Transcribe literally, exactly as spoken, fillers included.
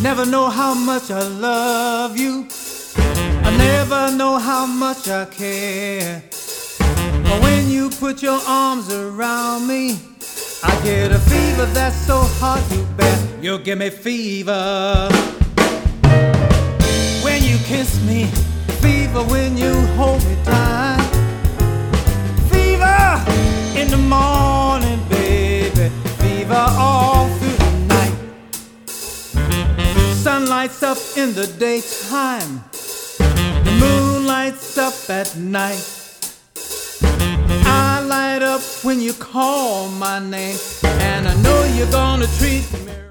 Never know how much I love you. I never know how much I care. But when you put your arms around me, I get a fever that's so hard to bear. You give me fever when you kiss me, fever when you hold me tight, fever in the morning, baby, fever all through the night. Sun lights up in the daytime, the moon lights up at night. I light up when you call my name, and I know you're gonna treat me